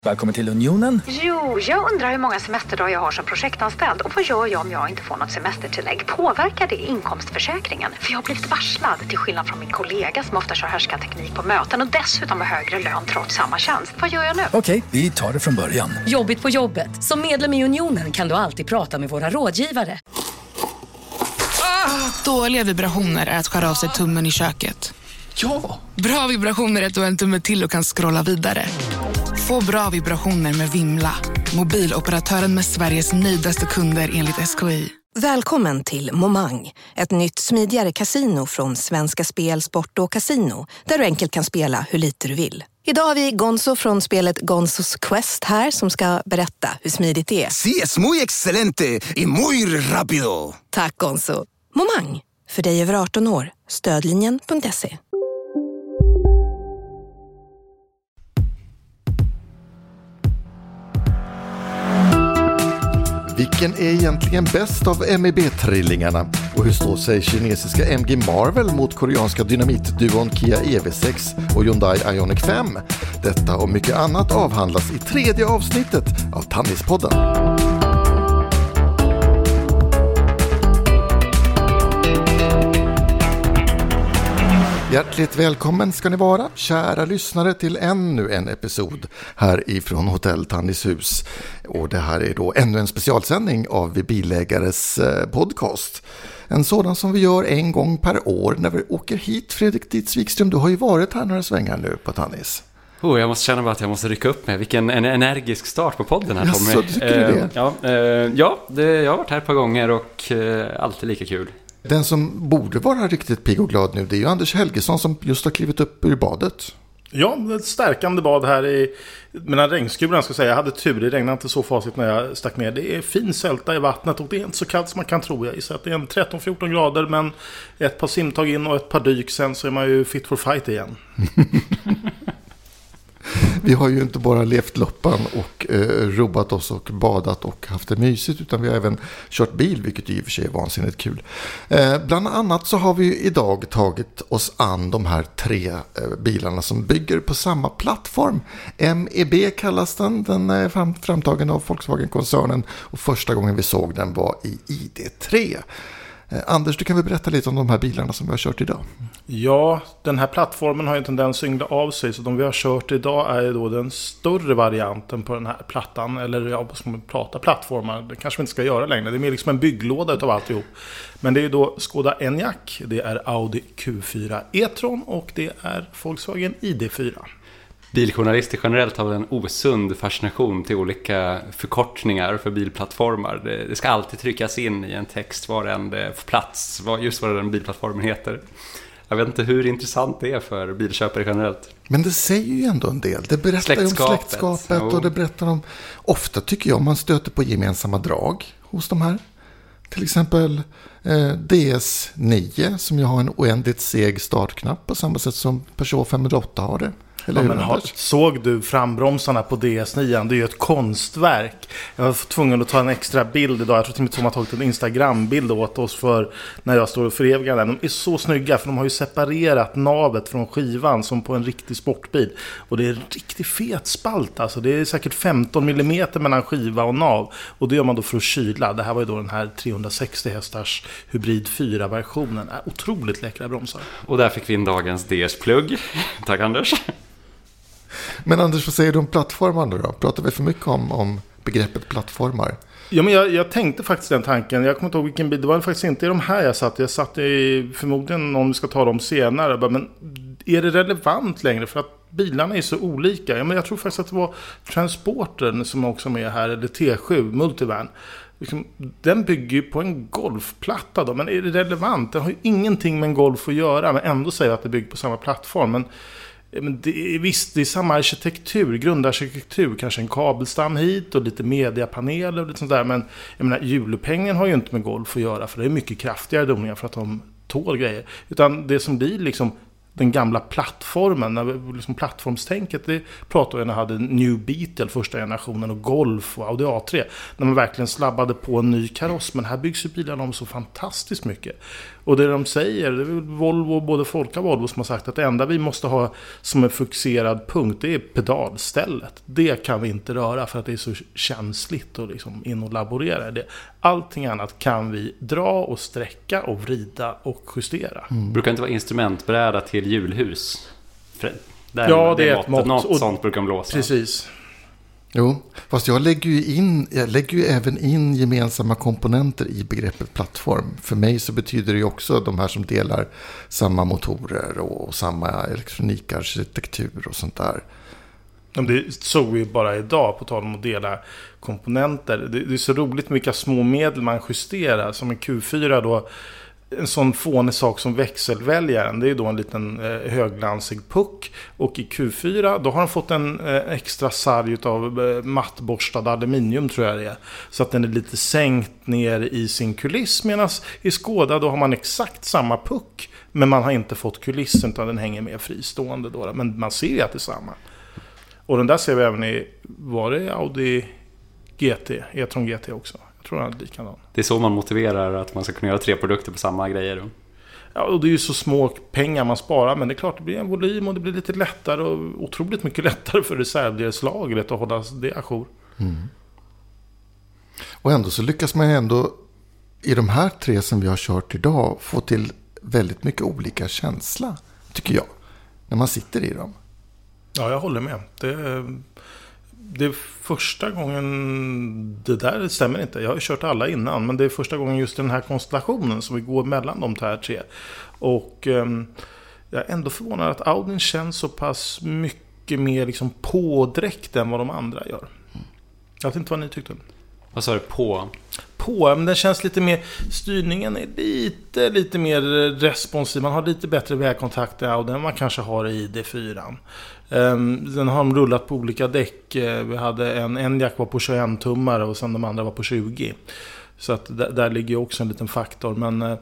Välkommen till Unionen. Jo, jag undrar hur många semesterdagar jag har som projektanställd. Och vad gör jag om jag inte får något semestertillägg? Påverkar det inkomstförsäkringen? För jag har blivit varslad, till skillnad från min kollega som ofta kör härskarteknik på möten och dessutom har högre lön trots samma tjänst. Vad gör jag nu? Okej, vi tar det från början. Jobbigt på jobbet. Som medlem i Unionen kan du alltid prata med våra rådgivare. Dåliga vibrationer är att skära av sig tummen i köket. Ja! Bra vibrationer är att du har en tumme till och kan scrolla vidare. Få bra vibrationer med Vimla. Mobiloperatören med Sveriges nöjdaste kunder enligt SKI. Välkommen till Momang, ett nytt smidigare casino från Svenska Spel, Sport och Casino, där du enkelt kan spela hur lite du vill. Idag har vi Gonzo från spelet Gonzos Quest här som ska berätta hur smidigt det är. Sí, es muy excelente y muy rápido. Tack Gonzo. Momang, för dig över 18 år. Stödlinjen.se. Vilken är egentligen bäst av MEB-trillingarna? Och hur står sig kinesiska MG Marvel mot koreanska dynamitduon Kia EV6 och Hyundai Ioniq 5? Detta och mycket annat avhandlas i tredje avsnittet av Tannispodden. Hjärtligt välkommen ska ni vara, kära lyssnare, till ännu en episod här ifrån Hotell Tannishus. Och det här är då ännu en specialsändning av Vi Bilägares podcast. En sådan som vi gör en gång per år när vi åker hit. Fredrik Dietz Wikström, du har ju varit här några svängar nu på Tannis. Jag måste känna bara att jag måste rycka upp med. Vilken energisk start på podden här, Tommy. Jaså, tycker du det? Jag har varit här ett par gånger och alltid lika kul. Den som borde vara riktigt pigg och glad nu, det är ju Anders Helgesson som just har klivit upp ur badet. Ja, ett stärkande bad här i mina regnskuren, ska säga. Jag hade tur, det regnade inte så fasligt när jag stack ner. Det är fin sälta i vattnet och det är inte så kallt som man kan tro. Jag gissar att det är 13-14 grader, men ett par simtag in och ett par dyk, sen så är man ju fit for fight igen. Vi har ju inte bara levt loppan och robat oss och badat och haft det mysigt, utan vi har även kört bil, vilket i och för sig är vansinnigt kul. Bland annat så har vi idag tagit oss an de här tre bilarna som bygger på samma plattform. MEB kallas den. Den är framtagen av Volkswagen-koncernen och första gången vi såg den var i ID3. Anders, du kan väl berätta lite om de här bilarna som vi har kört idag? Ja, den här plattformen har ju en tendens att yngla av sig, så de vi har kört idag är ju då den större varianten på den här plattan. Eller ja, vad ska man prata plattformar? Det kanske vi inte ska göra längre. Det är mer liksom en bygglåda utav alltihop. Men det är ju då Skoda Enyaq, det är Audi Q4 e-tron och det är Volkswagen ID4. Biljournalister generellt har en osund fascination till olika förkortningar för bilplattformar. Det ska alltid tryckas in i en text var den får plats, just vad den bilplattformen heter. Jag vet inte hur intressant det är för bilköpare generellt. Men det säger ju ändå en del. Det berättar om släktskapet och det berättar om... Ofta tycker jag man stöter på gemensamma drag hos de här. Till exempel DS9 som ju har en oändligt seg startknapp på samma sätt som Peugeot 508 har det. Ja, men såg du frambromsarna på DS9? Det är ju ett konstverk. Jag var tvungen att ta en extra bild idag. Jag tror till och med att de har tagit en Instagram-bild åt oss för när jag står och förevigar den. De är så snygga för de har ju separerat navet från skivan som på en riktig sportbil. Och det är en riktigt fet spalt. Alltså. Det är säkert 15 mm mellan skiva och nav. Och det gör man då för att kyla. Det här var ju då den här 360 hästars hybrid 4-versionen. Otroligt läckra bromsar. Och där fick vi in dagens DS-plugg. Tack Anders. Men Anders, vad säger du om plattformarna då? Pratar vi för mycket om begreppet plattformar? Ja, men jag tänkte faktiskt den tanken. Jag kommer inte ihåg vilken bil. Det var faktiskt inte i de här jag satt. Jag satt i förmodligen någon vi ska ta dem senare. Men är det relevant längre? För att bilarna är så olika. Ja, men jag tror faktiskt att det var Transportern som också är med här. Eller T7 Multivan. Den bygger ju på en golfplatta då. Men är det relevant? Den har ju ingenting med en golf att göra. Men ändå säger att det bygger på samma plattform. Men visst, det är samma arkitektur, grundarkitektur, kanske en kabelstam hit och lite mediapaneler och lite sånt där, men jag menar, hjulupphängen har ju inte med golf att göra, för det är mycket kraftigare domningar för att de tål grejer, utan det som blir liksom den gamla plattformen, när liksom plattformstänket, det pratade vi när hade New Beetle första generationen och Golf och Audi A3, när man verkligen slabbade på en ny kaross. Men här byggs ju bilarna om så fantastiskt mycket. Och det de säger, det är Volvo, både Folka och Volvo som har sagt att det enda vi måste ha som en fixerad punkt, det är pedalstället. Det kan vi inte röra för att det är så känsligt och liksom in och laborera det. Allting annat kan vi dra och sträcka och vrida och justera. Brukar inte vara instrumentbräda till hjulhus? Ja, det är ett mått. Något sånt brukar de blåsa. Precis. Jo, fast jag lägger ju även in gemensamma komponenter i begreppet plattform. För mig så betyder det ju också de här som delar samma motorer och samma elektronikarkitektur och sånt där. Det såg vi bara idag på tal om att dela komponenter. Det är så roligt vilka små medel man justerar. Som en Q4 då, en sån fånig sak som växelväljaren, det är då en liten högglansig puck. Och i Q4 då har de fått en extra sarg av mattborstad aluminium, tror jag det är. Så att den är lite sänkt ner i sin kuliss. Medan i Skoda då har man exakt samma puck, men man har inte fått kulissen utan den hänger med fristående då. Men man ser ju att det är samma. Och den där ser vi även i, var det Audi GT, e-tron GT också. Jag tror den är likadan. Det är så man motiverar att man ska kunna göra 3 produkter på samma grejer. Ja, och det är ju så små pengar man sparar, men det är klart det blir en volym och det blir lite lättare och otroligt mycket lättare för reservdelslagret att hålla det ajour. Och ändå så lyckas man ändå i de här 3 som vi har kört idag få till väldigt mycket olika känsla, tycker jag, när man sitter i dem. Ja, jag håller med. Det är första gången, det där stämmer inte. Jag har ju kört alla innan, men det är första gången just den här konstellationen som vi går mellan de här 3. Och jag är ändå förvånad att Audin känns så pass mycket mer liksom pådräkt än vad de andra gör. Jag vet inte vad ni tyckte. Vad sa du på? Men den känns lite mer, styrningen är lite mer responsiv. Man har lite bättre vägkontakt i Audi än man kanske har i ID4. Den har de rullat på olika däck. Vi hade en jack var på 21-tummare och sen de andra var på 20. Så att där ligger också en liten faktor. Men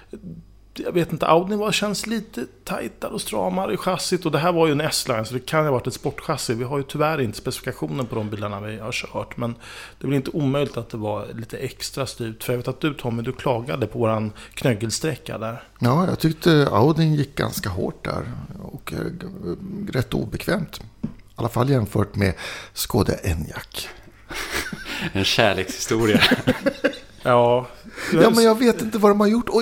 jag vet inte, Audi känns lite tajtare och stramare i chassit. Och det här var ju en S-line, så det kan ju ha varit ett sportchassi. Vi har ju tyvärr inte specifikationen på de bilarna vi har kört. Men det blir inte omöjligt att det var lite extra styrt. För jag vet att du, Tommy, du klagade på våran knöggelsträcka där. Ja, jag tyckte Audi gick ganska hårt där. Och rätt obekvämt. I alla fall jämfört med Skoda Enyaq. En kärlekshistoria. Ja, men jag vet inte vad de har gjort. Och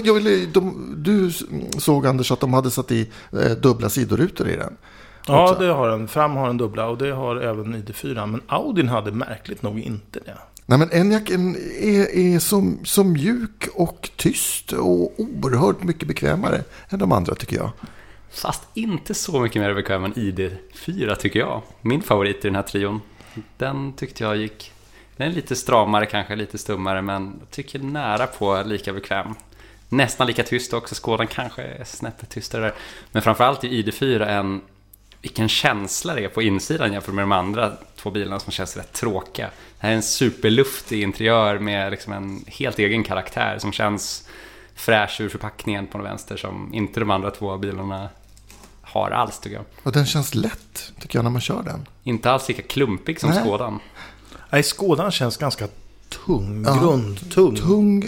du såg, Anders, att de hade satt i dubbla sidorutor i den. Ja, också. Det har den. Fram har en dubbla och det har även ID4. Men Audin hade märkligt nog inte det. Nej, men Enyaq är så mjuk och tyst och oerhört mycket bekvämare än de andra, tycker jag. Fast inte så mycket mer bekväm än ID4, tycker jag. Min favorit i den här trion. Den tyckte jag gick... Den är lite stramare, kanske lite stummare, men jag tycker nära på lika bekväm. Nästan lika tyst också. Skådan kanske är snäppet tystare där. Men framförallt i ID4 vilken känsla det är på insidan jämfört med de andra 2 bilarna som känns rätt tråkiga. Det här är en superluftig interiör med liksom en helt egen karaktär som känns fräsch ur förpackningen på den vänster, som inte de andra 2 bilarna har alls, tycker jag. Och den känns lätt, tycker jag, när man kör den. Inte alls lika klumpig som Skådan. Nej, Skådan känns ganska tung, grundtung. Tung,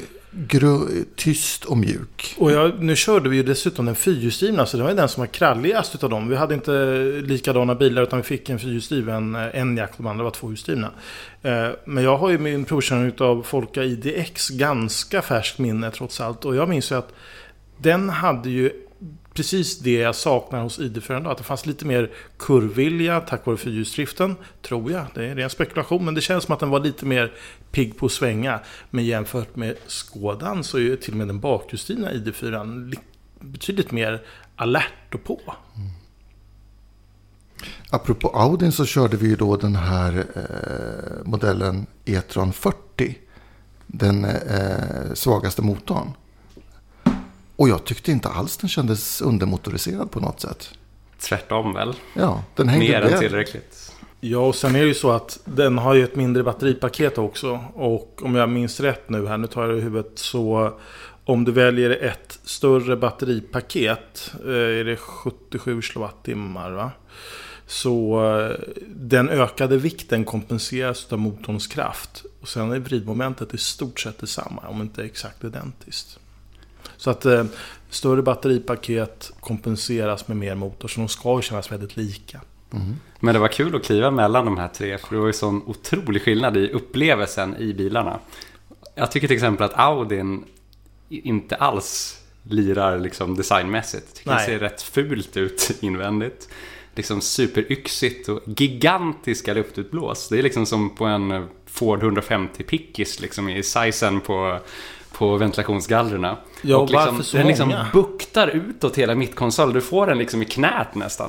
tyst och mjuk. Och nu körde vi ju dessutom den 4-hjulsdrivna, så det var den som var kralligast utav dem. Vi hade inte likadana bilar, utan vi fick en 4-hjulsdriven Enyaq, de andra var 2-hjulsdrivna. Men jag har ju min provkörning utav Folka IDX ganska färskt minne trots allt. Och jag minns ju att den hade ju precis det jag saknar hos ID4, att det fanns lite mer kurvvilja tack vare fyrhjulsdriften, tror jag. Det är en spekulation, men det känns som att den var lite mer pigg på att svänga. Men jämfört med Skådan så är ju till och med den bakhjulsdrivna ID4 betydligt mer alert och på. Apropå Audin så körde vi ju då den här modellen e-tron 40, den svagaste motorn. Och jag tyckte inte alls den kändes undermotoriserad på något sätt. Tvärtom väl? Ja, den hängde mer än tillräckligt. Ja, och sen är det ju så att den har ju ett mindre batteripaket också. Och om jag minns rätt nu tar jag det i huvudet, så om du väljer ett större batteripaket, är det 77 kilowattimmar va? Så den ökade vikten kompenseras av motorns kraft. Och sen är vridmomentet i stort sett detsamma, om inte exakt identiskt. Så att större batteripaket kompenseras med mer motor, så de ska kännas väldigt lika. Mm. Men det var kul att kliva mellan de här tre, för det var ju sån otrolig skillnad i upplevelsen i bilarna. Jag tycker till exempel att Audin inte alls lirar liksom designmässigt. Jag tycker det ser rätt fult ut invändigt. Liksom superyxigt och gigantiska luftutblås. Det är liksom som på en Ford 150 pickis liksom i sizen på ventilationsgallrarna. Ja, och liksom, varför så den liksom många? buktar utåt hela mittkonsol. Du får den liksom i knät nästan.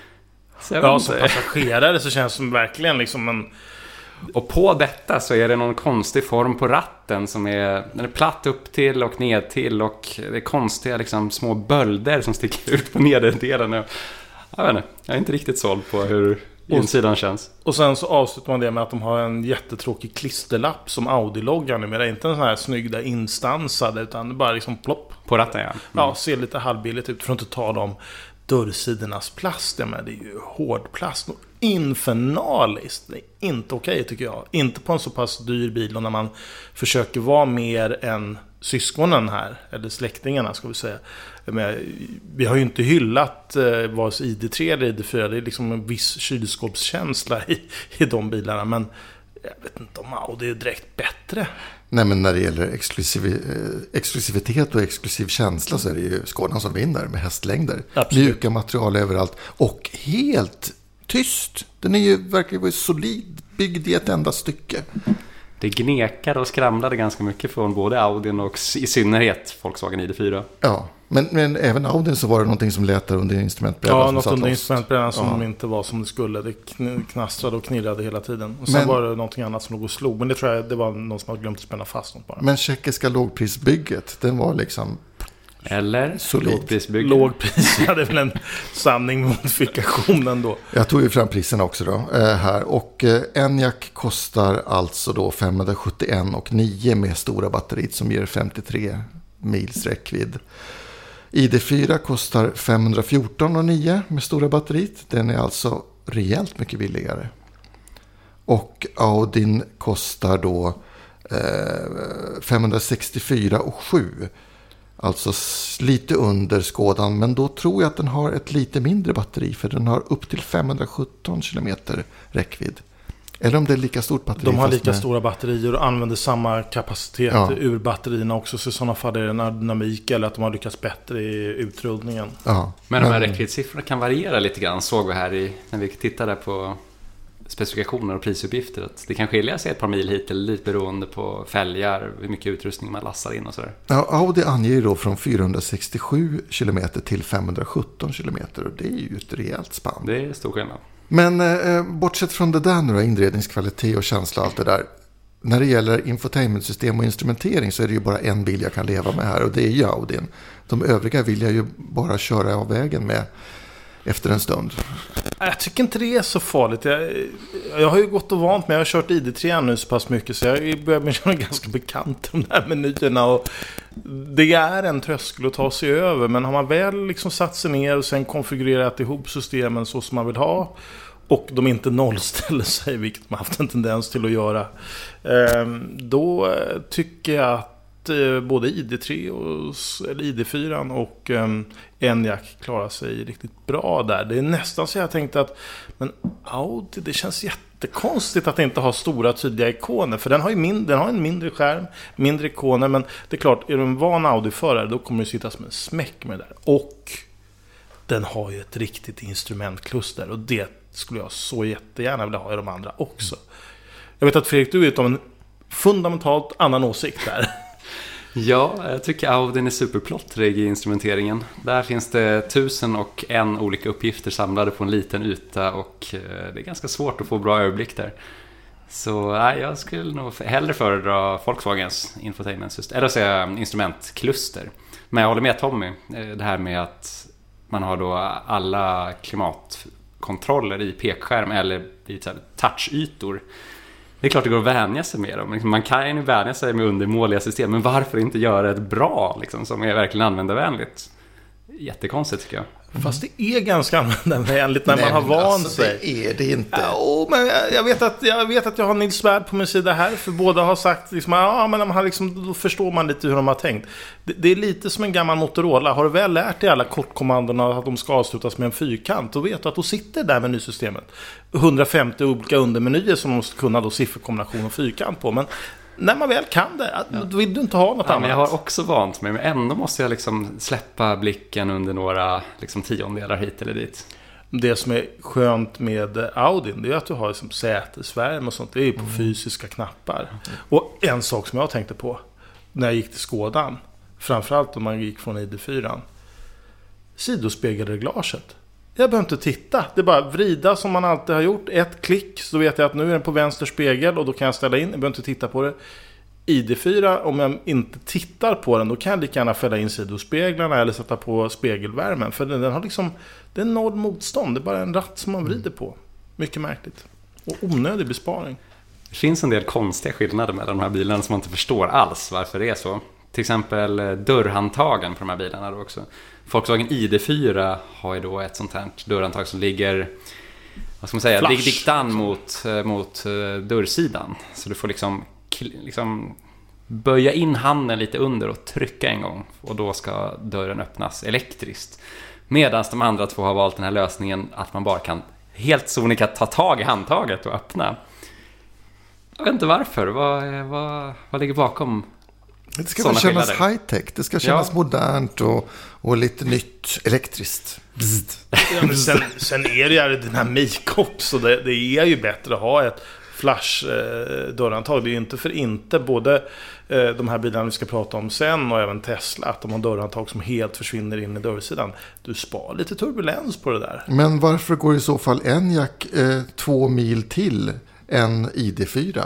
Så ja, som passagerare så känns det som verkligen liksom en... Och på detta så är det någon konstig form på ratten som den är platt upp till och ned till, och det är konstiga liksom små bölder som sticker ut på nederdelen. Jag är inte riktigt såld på hur insidan känns. Och sen så avslutar man det med att de har en jättetråkig klisterlapp som Audi-loggan nu. Men det är inte en sån här snygg där instansad, utan det bara liksom plopp. På ratten, ja. Ja, ser lite halvbilligt ut, för att inte ta de dörrsidornas plast. Men det är ju hård plast. Infernaliskt. Det är inte okej tycker jag. Inte på en så pass dyr bil, och när man försöker vara mer än syskonen här, eller släktingarna ska vi säga. Men vi har ju inte hyllat vare sig ID3 eller ID4. Det är liksom en viss kylskåpskänsla i de bilarna. Men jag vet inte om Audi är direkt bättre. Nej, men när det gäller exklusivitet och exklusiv känsla så är det ju Skodan som vinner med hästlängder. Absolut. Mjuka material överallt och helt tyst. Den är ju verkligen solid, byggd i ett enda stycke. Det gnekade och skramlade ganska mycket från både Audin och i synnerhet Volkswagen ID4. Ja, men även Audin så var det någonting som lät där under instrumentbrädan. Ja, något under instrumentbrädan som inte var som det skulle. Det knastrade och knirrade hela tiden. Och sen var det någonting annat som låg och slog. Men det tror jag det var någon som hade glömt att spänna fast något bara. Men tjeckiska lågprisbygget, den var liksom... Eller lågprisbygget. Lågpris, ja, det är väl en sanning med modifikationen då. Jag tog ju fram priserna också då, här. Och Enyaq kostar alltså då 571,9 med stora batteriet som ger 53 mils räckvidd. ID4 kostar 514,9 med stora batteriet. Den är alltså rejält mycket billigare. Och Audin kostar då 564,7. Alltså lite under Skodan, men då tror jag att den har ett lite mindre batteri, för den har upp till 517 kilometer räckvidd. Eller om det är lika stort batteri. De har lika stora batterier och använder samma kapacitet ur batterierna också, så i sådana fall är det en dynamik eller att de har lyckats bättre i utrullningen. Ja. Men de här räckviddssiffrorna kan variera lite grann, såg vi här när vi tittade på specifikationer och prisuppgifter, att det kan skilja sig ett par mil hit eller lite beroende på fälgar, hur mycket utrustning man lastar in och sådär. Ja, Audi anger då från 467 km till 517 km, och det är ju ett rejält spann. Det är stor skillnad. Men bortsett från det där nu då, inredningskvalitet och känsla och allt det där, när det gäller infotainmentsystem och instrumentering så är det ju bara en bil jag kan leva med här, och det är ju Audin. De övriga vill jag ju bara köra av vägen med efter en stund. Jag tycker inte det är så farligt. Jag har ju gått och vant med, jag har kört ID3 nu så pass mycket, så jag börjar bli ganska bekant de där menyerna, och det är en tröskel att ta sig över, men har man väl liksom satt sig ner och sen konfigurerat ihop systemen så som man vill ha, och de inte nollställer sig, vilket man haft en tendens till att göra, då tycker jag att både ID3 eller ID4 och Enyaq klarar sig riktigt bra där. Det är nästan så jag tänkte att men Audi, det känns jättekonstigt att inte ha stora tydliga ikoner, för den har en mindre skärm, mindre ikoner, men det är klart, är du en van Audi-förare då kommer du sitta som en smäck med det där. Och den har ju ett riktigt instrumentkluster, och det skulle jag så jättegärna vilja ha i de andra också. Jag vet att Fredrik, du vet om en fundamentalt annan åsikt där. Ja, jag tycker Audin är superplottrig i instrumenteringen. Där finns det 1001 olika uppgifter samlade på en liten yta, och det är ganska svårt att få bra överblick där. Så jag skulle nog hellre föredra Volkswagens infotainmentsystem, eller säga instrumentkluster. Men jag håller med Tommy, det här med att man har då alla klimatkontroller i pekskärm eller i touchytor. Det är klart det går att vänja sig med dem. Man kan ju vänja sig med undermåliga system, men varför inte göra ett bra liksom, som är verkligen användarvänligt? Jättekonstigt tycker jag. Fast det är ganska användarvänligt när man har vant sig. Det är det inte. Ja, men jag vet att jag har Nils Svärd på min sida här. För båda har sagt liksom, men man har liksom, då förstår man lite hur de har tänkt. Det är lite som en gammal Motorola. Har du väl lärt dig alla kortkommandona att de ska avslutas med en fyrkant, då vet du att du sitter där med menysystemet. 150 olika undermenyer som de måste kunna då sifferkombination och fyrkant på. Men när man väl kan det, då vill du inte ha något annat. Men jag har också vant mig, men ändå måste jag liksom släppa blicken under några liksom, tiondelar hit eller dit. Det som är skönt med Audin, det är att du har liksom sätesvärme och sånt. Det är ju på fysiska knappar. Och en sak som jag tänkte på när jag gick till Skådan, framförallt om man gick från ID4, sidospegelreglaget. Jag behöver inte titta. Det är bara vrida som man alltid har gjort. Ett klick så vet jag att nu är den på vänster spegel och då kan jag ställa in. Jag behöver inte titta på det. ID4, om jag inte tittar på den, då kan jag lika gärna fälla in sidospeglarna eller sätta på spegelvärmen. För den har liksom, det är noll motstånd. Det är bara en ratt som man vrider på. Mycket märkligt. Och onödig besparing. Det finns en del konstiga skillnader mellan de här bilarna som man inte förstår alls varför det är så. Till exempel dörrhandtagen på de här bilarna då också. Volkswagen ID4 har ju då ett sånt här dörrhandtag som ligger, vad ska man säga, diktan mot dörrsidan. Så du får liksom böja in handen lite under och trycka en gång. Och då ska dörren öppnas elektriskt. Medan de andra två har valt den här lösningen att man bara kan helt sonika ta tag i handtaget och öppna. Jag vet inte varför. Vad ligger bakom? Det ska väl kännas high-tech. Det ska kännas modernt och lite nytt elektriskt. Ja, sen är det ju dynamik också. Det är ju bättre att ha ett flash-dörrantag. Det är ju inte för inte både de här bilarna vi ska prata om sen och även Tesla, att de har dörrantag som helt försvinner in i dörrsidan. Du spar lite turbulens på det där. Men varför går i så fall Enyaq 2 mil till än ID4?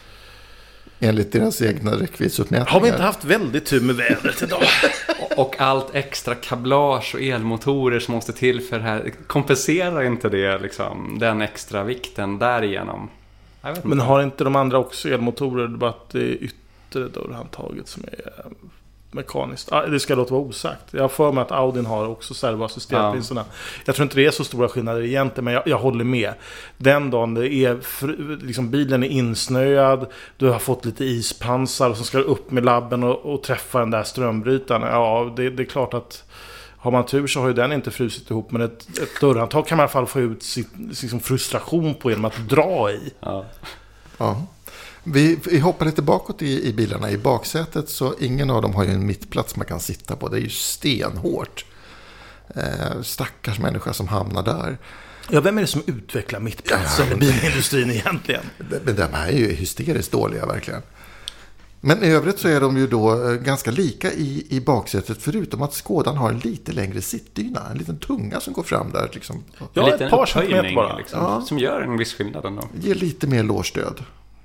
Enligt deras egna räckviddsutmätningar. Har vi inte haft väldigt tur med vädret idag? Och allt extra kablage och elmotorer som måste till för det här. Kompenserar inte det liksom, den extra vikten därigenom? Men har inte de andra också elmotorer? Det är bara att det är yttre dörrhandtaget som är mekaniskt. Det ska låta vara osagt. Jag har för mig att Audin har också servoassistentpriserna. Jag tror inte det är så stora skillnader egentligen, men jag håller med. Den dagen det är liksom, bilen är insnöad, du har fått lite ispansar och så ska du upp med labben och träffa den där strömbrytaren. Ja, det är klart att har man tur så har ju den inte frusit ihop, men ett dörrhandtag kan man i alla fall få ut sin frustration på genom att dra i. Ja. Vi hoppar lite bakåt i bilarna. I baksätet så ingen av dem har ju en mittplats man kan sitta på. Det är ju stenhårt. Stackars människa som hamnar där. Ja, vem är det som utvecklar mittplatsen i bilindustrin egentligen? Men de här är ju hysteriskt dåliga verkligen. Men i övrigt så är de ju då ganska lika i baksätet, förutom att Skådan har en lite längre sittdyna. En liten tunga som går fram där. Liksom. Ja, ett par centimeter bara. Liksom, som gör en viss skillnad ändå. Ger lite mer lårstöd.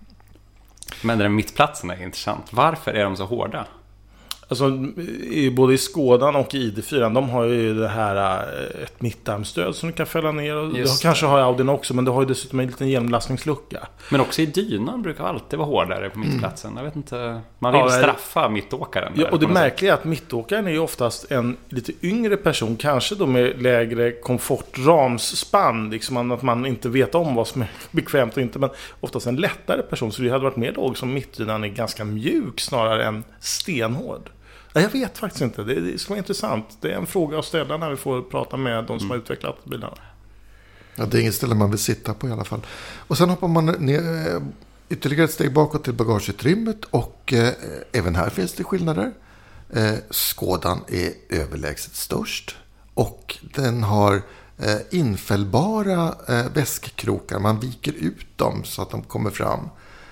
Men den mittplatsen är intressant. Varför är de så hårda? Alltså, både i Skådan och i ID4, de har ju det här ett mittarmstöd som du kan fälla ner. Och du kanske har Audin också, men du har ju dessutom en liten genomlastningslucka. Men också i dynan brukar alltid vara hårdare på mittplatsen. Jag vet inte, man vill straffa mittåkaren. Ja, och det märkliga är att mittåkaren är ju oftast en lite yngre person, kanske då med lägre komfortramsspann, liksom att man inte vet om vad som är bekvämt och inte, men oftast en lättare person. Så det hade varit mer låg som mittdynan är ganska mjuk snarare än stenhård. Jag vet faktiskt inte. Det ska vara intressant. Det är en fråga att ställa när vi får prata med de som har utvecklat bilarna. Ja, det är inget ställe man vill sitta på i alla fall. Och sen hoppar man ner ytterligare ett steg bakåt till bagageutrymmet. Och även här finns det skillnader. Skådan är överlägset störst. Och den har infällbara väskkrokar. Man viker ut dem så att de kommer fram.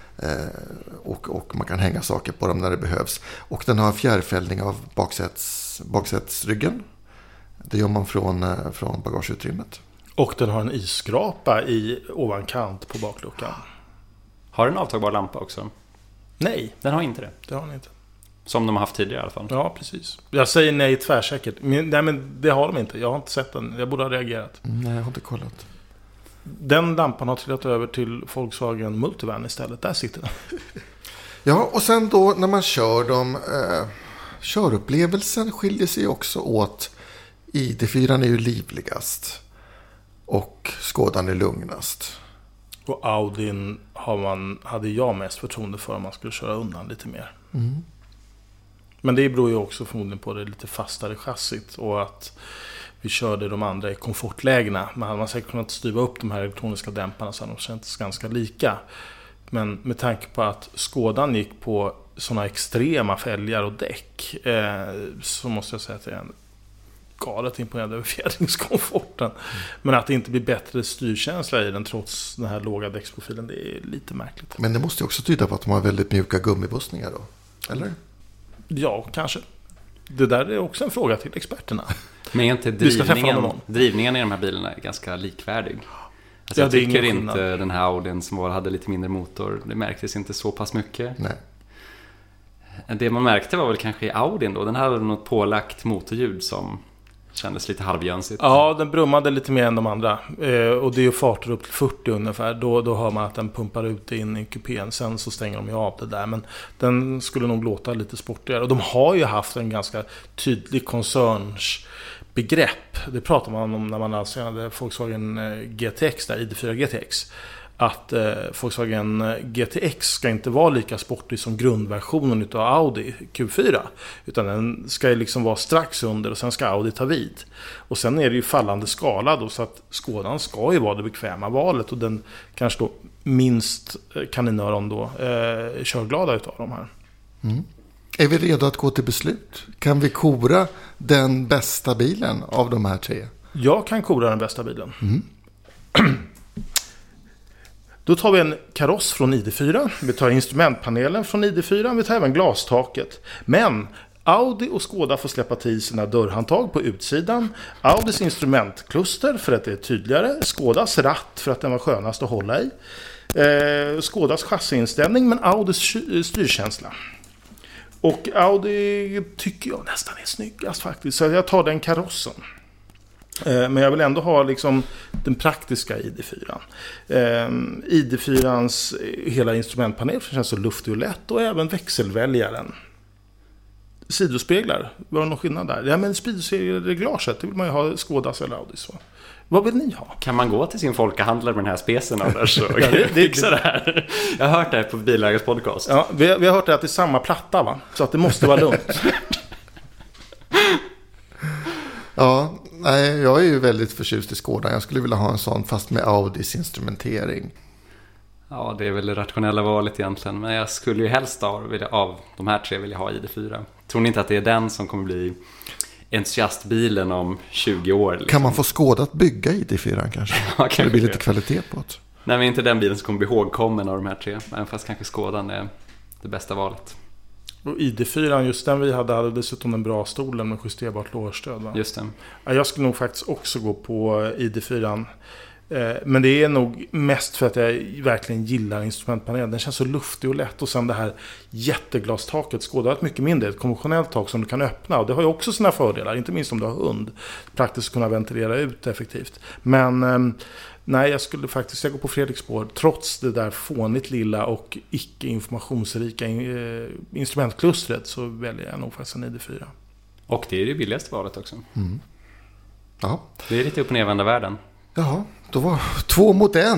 Och man kan hänga saker på dem när det behövs. Och den har fjärrfällning av baksätsryggen. Det gör man från bagageutrymmet. Och den har en isskrapa i ovankant på bakluckan. Har den avtagbar lampa också? Nej. Den har inte det? Det har den inte. Som de har haft tidigare i alla fall? Ja, precis. Jag säger nej tvärsäkert. Nej, men det har de inte. Jag har inte sett den. Jag borde ha reagerat. Nej, jag har inte kollat. Den dampan har trillat över till Volkswagen Multivan istället. Där sitter den. Ja, och sen då när man kör dem, körupplevelsen skiljer sig också åt. ID4 är ju livligast och Skodan är lugnast. Och Audin hade jag mest förtroende för om man skulle köra undan lite mer. Men det beror ju också förmodligen på det lite fastare chassit och att vi körde de andra i komfortlägena. Man hade säkert kunnat styva upp de här elektroniska dämparna så de kändes ganska lika. Men med tanke på att Skodan gick på sådana extrema fälgar och däck så måste jag säga att det är en galet imponerad över fjädringskomforten. Men att det inte blir bättre styrkänsla i den trots den här låga däcksprofilen, det är lite märkligt. Men det måste ju också tyda på att de har väldigt mjuka gummibussningar då, eller? Ja, kanske. Det där är också en fråga till experterna. Men är inte drivningen i de här bilarna är ganska likvärdig? Alltså jag tycker inte den här Audin som hade lite mindre motor, det märktes inte så pass mycket. Nej. Det man märkte var väl kanske i Audin då, den hade något pålagt motorljud som kändes lite halvjönsigt. Ja, den brummade lite mer än de andra. Och det är ju farter upp till 40 ungefär. Då hör man att den pumpar ut in i kupén. Sen så stänger de ju av det där. Men den skulle nog låta lite sportigare. Och de har ju haft en ganska tydlig koncernsbegrepp. Det pratar man om när man lanserade Volkswagen GTX, där ID4 GTX. Att Volkswagen GTX ska inte vara lika sportig som grundversionen utav Audi Q4, utan den ska liksom vara strax under och sen ska Audi ta vid. Och sen är det ju fallande skala då, så att Skodan ska ju vara det bekväma valet och den kanske då minst kaninöron då körglada utav de här. Är vi redo att gå till beslut? Kan vi kora den bästa bilen av de här tre? Jag kan kora den bästa bilen. Då tar vi en kaross från ID4, vi tar instrumentpanelen från ID4, vi tar även glastaket. Men Audi och Skoda får släppa till sina dörrhandtag på utsidan. Audis instrumentkluster för att det är tydligare. Skodas ratt för att den var skönast att hålla i. Skodas chassiinställning, men Audis styrkänsla. Och Audi tycker jag nästan är snyggast faktiskt, så jag tar den karossen. Men jag vill ändå ha liksom den praktiska ID4. ID4ans hela instrumentpanel känns så luftig och lätt, och även växelväljaren. Sidospeglar, var det någon skillnad där? Ja, men sidospeglarreglaget, det vill man ju ha Skodas eller Audi så. Vad vill ni ha? Kan man gå till sin folkhandlare med den här specen annars så fixa det här? Jag har hört det här på Bilägars podcast. Ja, vi har hört det att det är samma platta, va? Så att det måste vara lugnt. Ja, nej, jag är ju väldigt förtjust i Skoda. Jag skulle vilja ha en sån fast med Audis instrumentering. Ja, det är väl det rationella valet egentligen. Men jag skulle ju helst av de här tre vilja ha ID4. Tror ni inte att det är den som kommer bli entusiastbilen om 20 år? Liksom? Kan man få Skoda att bygga ID4 kanske? Ja, kan det blir lite kvalitet på det. Nej, men inte den bilen som kommer bli ihågkommen av de här tre. Även fast kanske Skodan är det bästa valet. Och ID4, just den vi hade dessutom en bra stolen med justerbart lårstöd, va? Just det. Ja, jag skulle nog faktiskt också gå på ID4. Men det är nog mest för att jag verkligen gillar instrumentpanelen. Den känns så luftig och lätt. Och sen det här jätteglastaket. Skoda har ett mycket mindre, ett konventionellt tak som du kan öppna. Och det har ju också sina fördelar, inte minst om du har hund. Praktiskt att kunna ventilera ut effektivt. Men nej, jag går på Fredriks spår. Trots det där fånigt lilla och icke-informationsrika instrumentklustret så väljer jag nog faktiskt en ID4. Och det är det billigaste valet också. Ja. Det är lite upp och nervända världen. Jaha, då var 2 mot 1.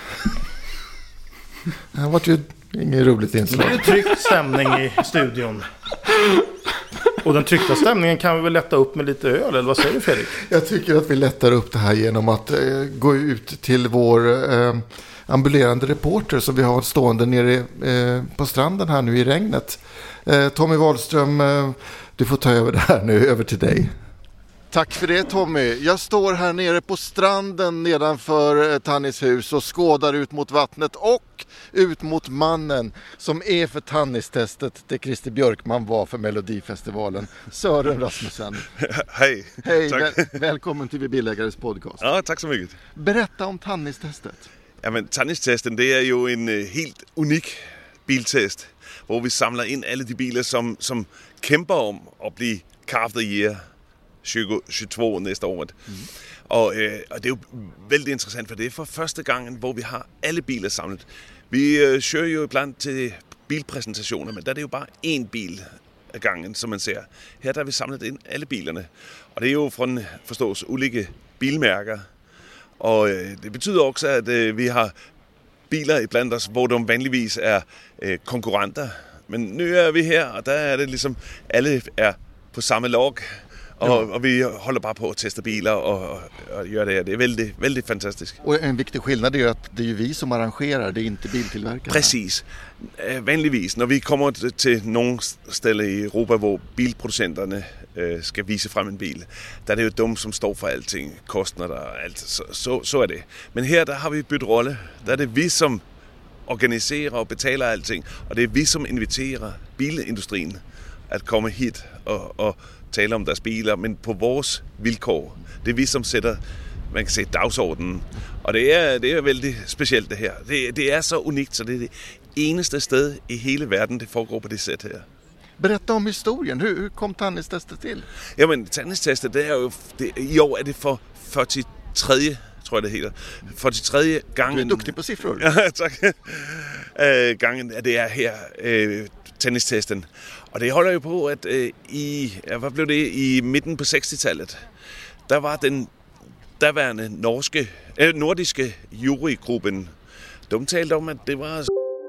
Det har varit ju inget roligt inslag. Det är tryckt stämning i studion. Och den tryckta stämningen kan vi väl lätta upp med lite öl, eller vad säger du, Fredrik? Jag tycker att vi lättar upp det här genom att gå ut till vår ambulerande reporter som vi har stående nere på stranden här nu i regnet. Tommy Wahlström, du får ta över det här nu, över till dig. Tack för det, Tommy. Jag står här nere på stranden nedanför Tannis hus och skådar ut mot vattnet och ut mot mannen som är för Tannistestet det Christer Björkman var för Melodifestivalen. Sören Rasmussen. Hej. Hej, välkommen till Bilägares podcast. Ja, tack så mycket. Berätta om Tannistestet. Ja, men Tannistesten, det är ju en helt unik biltest, hvor vi samlar in alla de bilar som kämpar om att bli Car of the Year 2022 nästa år. Och det är ju väldigt intressant för det är för första gången hvor vi har alla bilar samlat. Vi kör ju ibland till bilpresentationer, men där är det ju bara en bil af gangen, som man ser. Her der har vi samlet ind alle bilerne, og det er jo fra forstås olika bilmærker. Og det betyder også, at vi har biler iblandt os, hvor de vanligvis er konkurrenter. Men nu er vi her, og der er det ligesom, alle er på samme log. Och vi håller bara på att testa bilar och gör det. Det är väldigt, väldigt fantastiskt. Och en viktig skillnad är att det är ju vi som arrangerar, det är inte biltillverkarna. Precis. Vanligvis, när vi kommer till någon ställe i Europa, hvor bilproducenterna ska visa fram en bil, där är det ju de som står för allting, kostnader och allt. Så är det. Men här där har vi bytt rolle. Där är det vi som organiserar och betalar allting. Och det är vi som inviterar bilindustrin att komma hit och tale om deres biler, men på vores vilkår. Det er vi, som sætter, man kan sige, dagsordenen. Og det er veldig specielt det her. Det er så unikt, så det er det eneste sted i hele verden, det foregår på det sæt her. Berätta om historien. Hur kom tandningstestet till? Jamen, tandningstestet, det er jo... I år er det for 43. tror jeg det hedder. 43. gangen... Du er duktig på siffror. Ja, tak. Gangen er det her... tandningstesten. Og det holder jo på, at i midten på 60-tallet, der var den daværende nordiske jurygruppen, de talte om, at det var...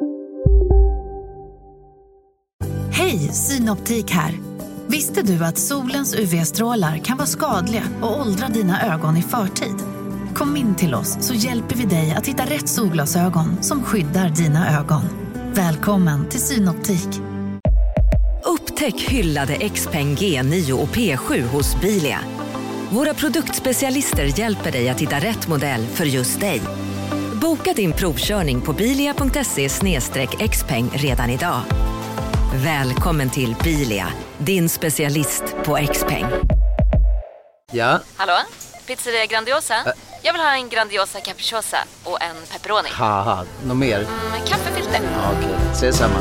Hej, Synoptik här. Visste du att solens UV-strålar kan vara skadliga och åldra dina ögon i förtid? Kom in till oss så hjälper vi dig att hitta rätt solglasögon som skyddar dina ögon. Välkommen till Synoptik. Upptäck hyllade XPeng G9 och P7 hos Bilia. Våra produktspecialister hjälper dig att hitta rätt modell för just dig. Boka din provkörning på bilia.se/xpeng redan idag. Välkommen till Bilia, din specialist på XPeng. Ja? Hallå? Pizzeria Grandiosa? Jag vill ha en Grandiosa capriciosa och en pepperoni. Haha, något mer? Kaffefilter. Ja, okej, ses samma.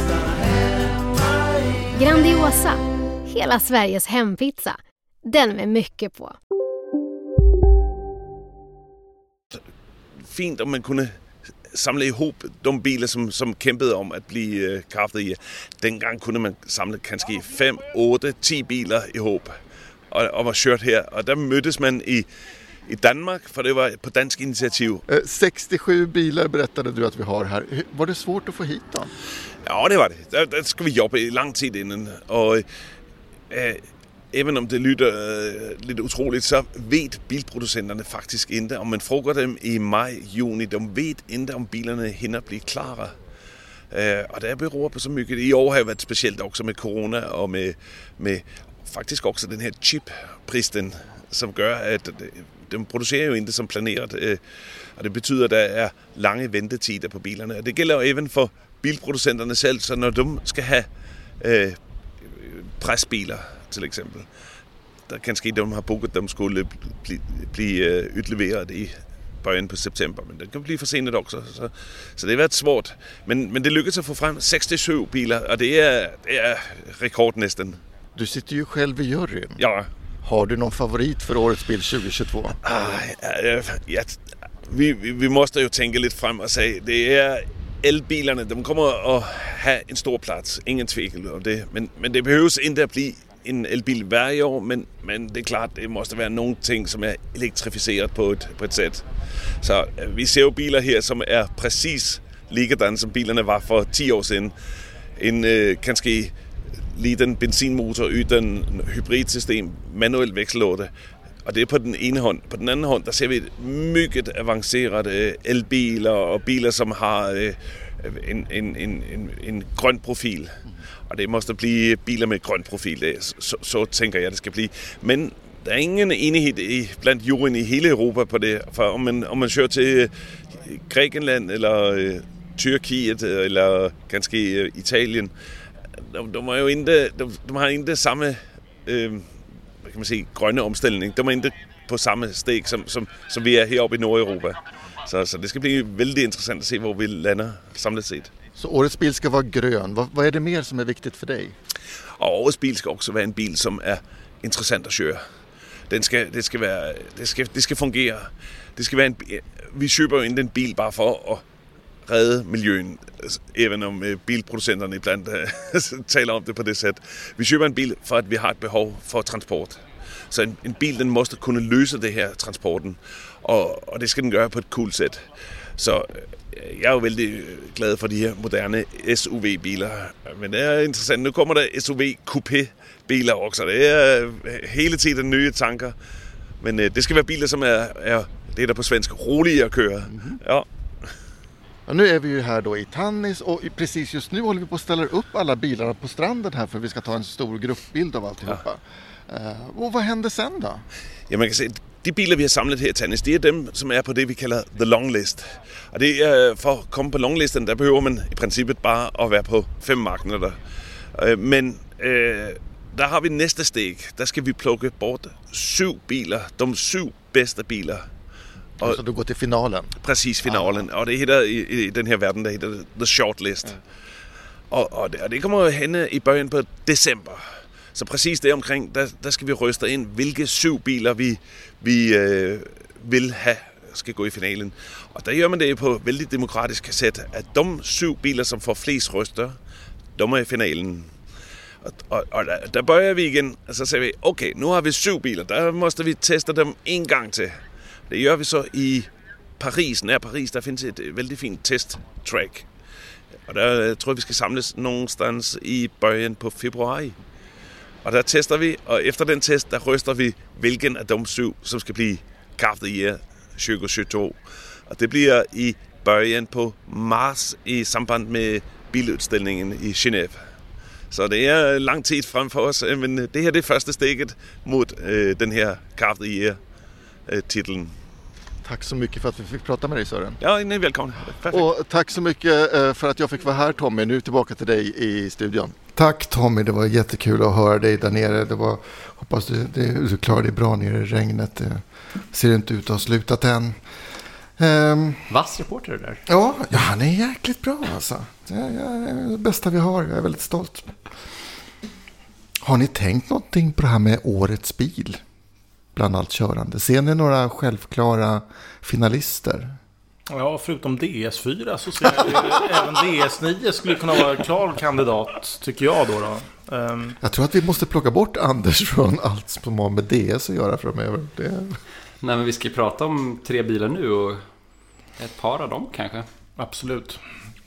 Grandiosa, hela Sveriges hempizza. Den med mycket på. Fint om man kunde samla ihop de bilar som kämpade om att bli kraftiga. Dengang kunde man samla kanske 5, 8, 10 bilar ihop och var kört här. Och där möttes man i Danmark, för det var på dansk initiativ. 67 bilar berättade du att vi har här. Var det svårt att få hit dem? Ja, det var det. Der skulle vi jobbe i lang tid inden. Og även om det lyder lidt utroligt, så vet bilproducenterne faktisk ikke. Om man frågar dem i maj, juni, de vet ikke, om bilerne hinner blive klare. Og det beror på så mycket. I år har det været specielt også med corona og med faktisk også den her chipprisen, som gør, at de producerer jo ikke som planeret. Og det betyder, at der er lange ventetider på bilerne. Og det gælder jo even for bilproducenterne selv, så når de skal have presbiler, til eksempel, der kan ske, at de har booket, dem skulle blive udleveret i början på september, men det kan blive forsenet også, så det har været svårt. Men det lykkedes at få frem 67 biler, og det er rekord næsten. Du sitter ju själv i juryn. Ja. Har du någon favorit för årets bil 2022? Vi måste jo tænke lidt frem og sige, det er elbilerne, de kommer at have en stor plads, ingen tvivl om det, men det behøves ikke at blive en elbil hver år, men det er klart, det måste være nogle ting, som er elektrificeret på et sæt. Så vi ser jo biler her, som er præcis likedan, som bilerne var for 10 år siden. En kanskje liten benzinmotor uden hybridsystem, manuel vekselåde. Og det er på den ene hånd. På den anden hånd, der ser vi et mycket avanceret elbiler og biler, som har en grøn profil. Og det måste blive biler med grøn profil. Så tænker jeg, det skal blive. Men der er ingen enighed blandt juryen i hele Europa på det. For om man kører til Grækenland eller Tyrkiet eller kanskje Italien, de har ikke samme kan man sige, grønne omstilling. De er ikke på samme steg, som vi er heroppe i Nordeuropa. Så det skal blive vældig interessant at se, hvor vi lander samlet set. Så årets bil skal være grøn. Hvad er det mere, som er vigtigt for dig? Og årets bil skal også være en bil, som er interessant at køre. det ska fungera. Det ska vara vi köper ju inte en bil bara för att rädda miljön, även om bilproducenterna ibland talar om det på det sätt. Vi köper en bil för att vi har ett behov för transport. Så en bil den måste kunna lösa det här transporten, och det ska den göra på ett coolt sätt. Så jag är väldigt glad för de här moderna SUV-bilar. Men det är intressant. Nu kommer det SUV-coupé-bilar också. Det är hela tiden nya tankar. Men det ska vara bilar som är det där på svenska roliga att köra. Ja. Ja, nu är vi ju här då i Tannis, och precis just nu håller vi på att ställa upp alla bilarna på stranden här för att vi ska ta en stor gruppbild av alltihopa. Och vad händer sen då? Ja, man kan säga, de bilar vi har samlat här i Tannis, det är dem som är på det vi kallar the long list. Och det är, för att komma på longlisten, där behöver man i princippet bara att vara på 5 marknader. Men där har vi nästa steg. Där ska vi plocka bort 7 bilar, de 7 bästa bilar. Så du går till finalen? Precis, finalen. Och det heter i den här världen, det heter the shortlist. Och det kommer att hända i början på december. Så precis det omkring, där ska vi rösta in, vilka 7 bilar vi vill ha ska gå i finalen. Och där gör man det på väldigt demokratiskt sätt, att de 7 bilar som får flest röster, de är i finalen. Och där börjar vi igen, och så säger vi, okej, nu har vi 7 bilar, där måste vi testa dem en gång till. Det gör vi så i Paris, när Paris, där finns ett väldigt fint testtrack. Och där tror jag vi ska samlas någonstans i början på februari. Och där testar vi, och efter den test, der röstar vi, vilken av de 7 som ska bli Car of the Year 2022. Och det blir i början på mars i samband med bilutställningen i Genève. Så det är lång tid framför oss, men det här är det första steget mot den här Car of the Year-titeln. Tack så mycket för att vi fick prata med dig, Sören. Ja, ni är välkomna. Perfekt. Och tack så mycket för att jag fick vara här, Tommy. Nu tillbaka till dig i studion. Tack Tommy, det var jättekul att höra dig där nere. Hoppas du klarar dig bra nere i regnet. Det ser inte ut att ha slutat än. Vass reporter där. Ja, han är jäkligt bra alltså. Det är det bästa vi har, jag är väldigt stolt. Har ni tänkt någonting på det här med årets bil? Bland allt körande. Ser ni några självklara finalister? Ja, förutom DS4 så ser jag även DS9 skulle kunna vara en klar kandidat, tycker jag då. Jag tror att vi måste plocka bort Anders från allt som har med DS att göra framöver. Nej, men vi ska ju prata om 3 bilar nu och ett par av dem kanske. Absolut.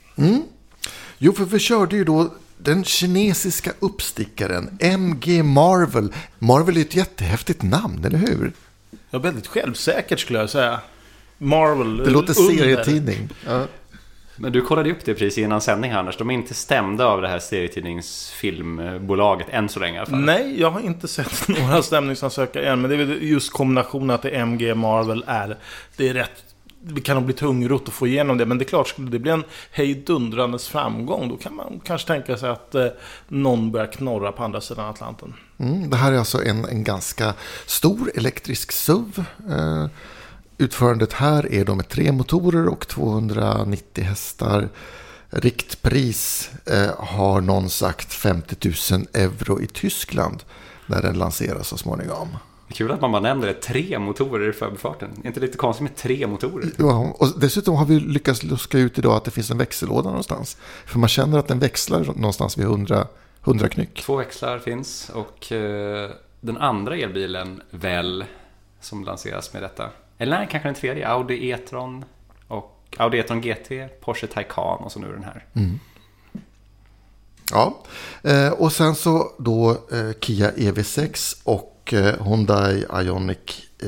Jo, för vi körde ju då den kinesiska uppstickaren MG Marvel. Marvel är ett jättehäftigt namn, eller hur? Ja, väldigt självsäkert skulle jag säga. Marvel. Det låter serietidning. Ja. Men du kollade upp det precis innan sändning här, Anders. De är inte stämda av det här serietidningsfilmbolaget än så länge i alla fall. Nej, jag har inte sett några stämningsansökare än. Men det är väl just kombinationen att det är MG Marvel det är rätt. Det kan nog bli tungrot att få igenom det. Men det är klart, skulle det bli en hejdundrandes framgång, då kan man kanske tänka sig att någon börjar knorra på andra sidan Atlanten. Det här är alltså en ganska stor elektrisk SUV. Utförandet här är då med 3 motorer och 290 hästar. Riktpris har någon sagt 50 000 euro i Tyskland när den lanseras så småningom. Kul att man bara nämner det, 3 motorer i förbifarten. Är inte lite konstigt med 3 motorer? Ja, och dessutom har vi lyckats luska ut idag att det finns en växellåda någonstans. För man känner att den växlar någonstans vid 100 knyck. 2 växlar finns, och den andra elbilen väl som lanseras med detta. Eller nej, kanske den tredje, Audi e-tron och Audi e-tron GT, Porsche Taycan och så nu den här. Ja, och sen så då Kia EV6 och Hyundai Ioniq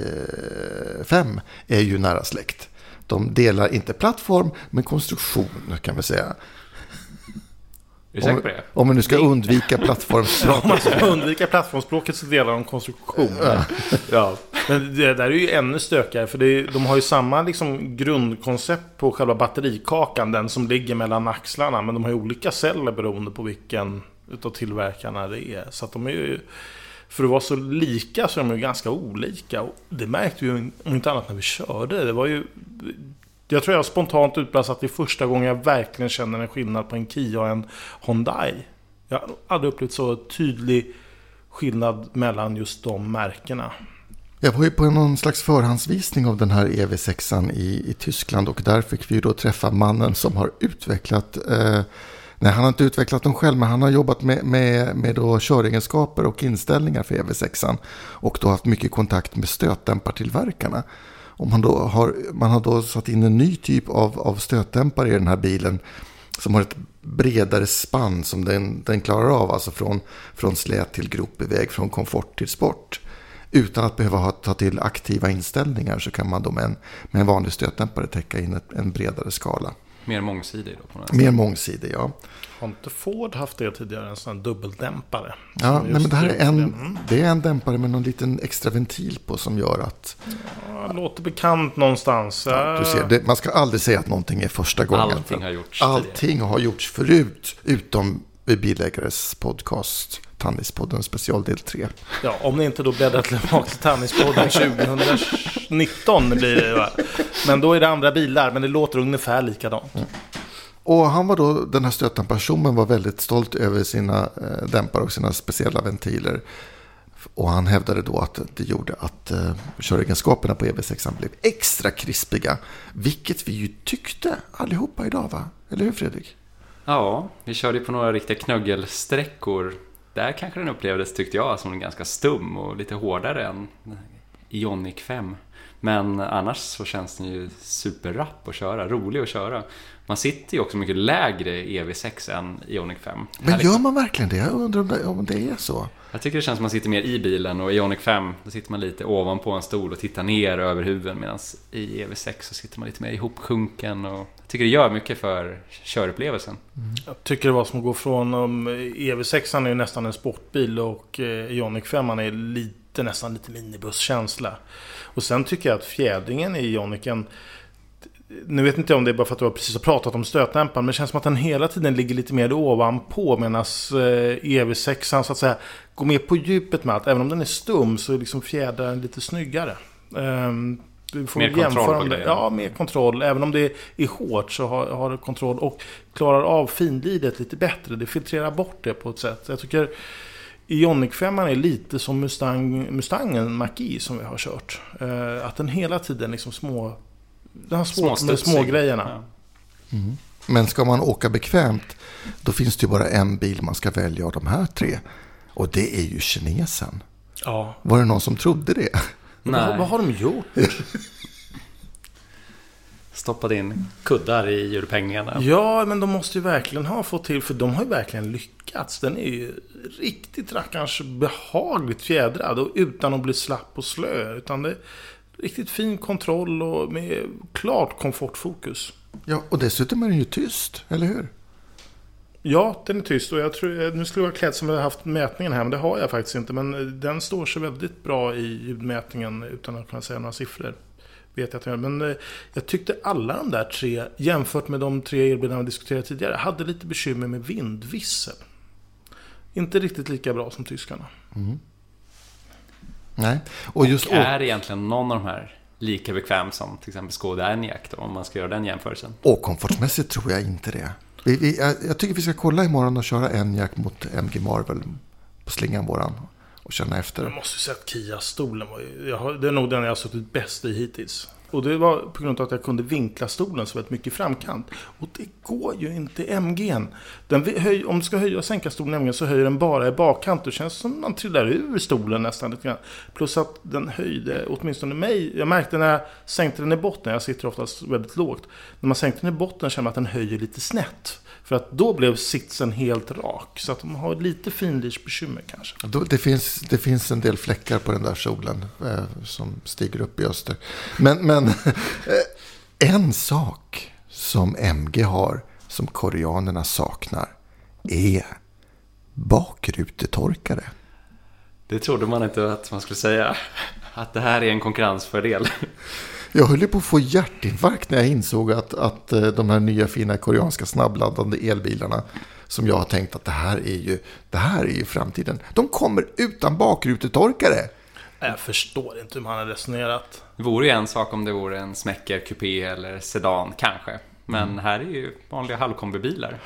5 är ju nära släkt. De delar inte plattform, men konstruktion kan vi säga. Är du säker på det? Om man nu ska undvika plattformsspråket. Om man ska undvika plattformsspråket så delar de konstruktion. Ja. Men det där är ju ännu stökigare, för de har ju samma liksom grundkoncept på själva batterikakan, den som ligger mellan axlarna, men de har ju olika celler beroende på vilken utav tillverkarna det är. Så att de är ju, för att vara så lika så är de ju ganska olika. Och det märkte vi ju inte annat när vi körde. Det var ju, jag tror jag spontant utbrast att det är första gången jag verkligen känner en skillnad på en Kia och en Hyundai. Jag hade upplevt så tydlig skillnad mellan just de märkena. Jag var ju på någon slags förhandsvisning av den här EV6an i Tyskland och där fick vi då träffa mannen som har utvecklat, nej han har inte utvecklat dem själv men han har jobbat med då köregenskaper och inställningar för EV6an och då haft mycket kontakt med stötdämpartillverkarna. Och man har då satt in en ny typ av stötdämpare i den här bilen som har ett bredare spann som den klarar av, alltså från slät till gropig väg, från komfort till sport. Utan att behöva ta till aktiva inställningar så kan man då med en vanlig stötdämpare täcka in en bredare skala. Mer mångsidig då? På något Mer mångsidig, ja. Har inte Ford haft det tidigare, en sån här dubbeldämpare? Ja, nej, men det här är en dämpare med någon liten extra ventil på som gör att... Ja, det låter bekant någonstans. Ja, du ser, man ska aldrig säga att någonting är första gången. Allting har gjorts förut, utom vid Bilägares podcast. Tannispodden specialdel 3. Ja, om ni inte då bäddar tillbaka till Tannispodden 2019 blir det, va? Men då är det andra bilar, men det låter ungefär likadant. Mm. Och han var då, den här stötdämparpersonen var väldigt stolt över sina dämpare och sina speciella ventiler. Och han hävdade då att det gjorde att köregenskaperna på EV6 blev extra krispiga. Vilket vi ju tyckte allihopa idag, va? Eller hur, Fredrik? Ja, vi körde på några riktiga knöggelsträckor. Där kanske den upplevdes, tyckte jag, som ganska stum och lite hårdare än Ioniq 5. Men annars så känns den ju superrapp att köra, rolig att köra. Man sitter ju också mycket lägre i EV6 än Ioniq 5. Men gör man verkligen det? Jag undrar om det är så. Jag tycker det känns som att man sitter mer i bilen, och i Ioniq 5 då sitter man lite ovanpå en stol och tittar ner över huvudet, medan i EV6 så sitter man lite mer ihopsjunken, och jag tycker det gör mycket för körupplevelsen. Jag tycker det var som att gå från EV6 är ju nästan en sportbil och Ioniq 5 är nästan lite minibuskänsla. Och sen tycker jag att fjädringen i Ionicen, nu vet inte om det är bara för att du har precis pratat om stötdämparen, men det känns som att den hela tiden ligger lite mer ovanpå, medan EV6 så att säga går mer på djupet med att även om den är stum så är liksom fjädern lite snyggare. Du får mer kontroll på det. Ja, mer kontroll. Även om det är hårt så har det kontroll och klarar av finlidet lite bättre. Det filtrerar bort det på ett sätt. Jag tycker Ioniq 5 är lite som Mustangen Mach-E som vi har kört. Att den hela tiden liksom den har svårt med små grejerna. Ja. Mm. Men ska man åka bekvämt, då finns det ju bara en bil man ska välja av de här 3. Och det är ju kinesen. Ja. Var det någon som trodde det? Nej. Vad har de gjort? Stoppat in kuddar i hjulupphängningarna. Ja, men de måste ju verkligen ha fått till, för de har ju verkligen lyckats. Den är ju riktigt rackarns behagligt fjädrad och utan att bli slapp och slö, utan det är riktigt fin kontroll och med klart komfortfokus. Ja, och dessutom är den ju tyst, eller hur? Ja, den är tyst, och jag tror, nu skulle jag vara klädd som jag har haft mätningen här, men det har jag faktiskt inte. Men den står sig väldigt bra i ljudmätningen utan att kunna säga några siffror. Vet jag att men jag tyckte alla de där 3, jämfört med de 3 elbilarna vi diskuterade tidigare, hade lite bekymmer med vindvissel. Inte riktigt lika bra som tyskarna. Mm. Nej. Och är egentligen någon av de här lika bekväm som till exempel Skoda Enyaq då, om man ska göra den jämförelsen? Och komfortmässigt tror jag inte det. Jag tycker vi ska kolla imorgon och köra Enyaq mot MG Marvel på slingan våran och känna efter. Jag måste säga att Kia-stolen det är nog den jag har suttit bäst i hittills. Och det var på grund av att jag kunde vinkla stolen så väldigt mycket i framkant. Och det går ju inte i MG:n. Om du ska höja och sänka stolen i MG:n så höjer den bara i bakkant. Det känns som man trillar ur stolen nästan lite grann. Plus att den höjde, åtminstone mig. Jag märkte när jag sänkte den i botten, jag sitter oftast väldigt lågt. När man sänkte den i botten känner man att den höjer lite snett. För att då blev sitsen helt rak. Så att de har lite finlirsbekymmer kanske. Det finns en del fläckar på den där solen som stiger upp i öster. Men en sak som MG har som koreanerna saknar är bakrutetorkare. Det trodde man inte att man skulle säga. Att det här är en konkurrensfördel. Jag höll på att få hjärtinfarkt när jag insåg att de här nya fina koreanska snabbladdande elbilarna som jag har tänkt att det här är ju framtiden. De kommer utan bakrutetorkare. Jag förstår inte hur man har resonerat. Det vore ju en sak om det vore en smäcker, kupé eller sedan kanske. Men här är ju vanliga halvkombibilar.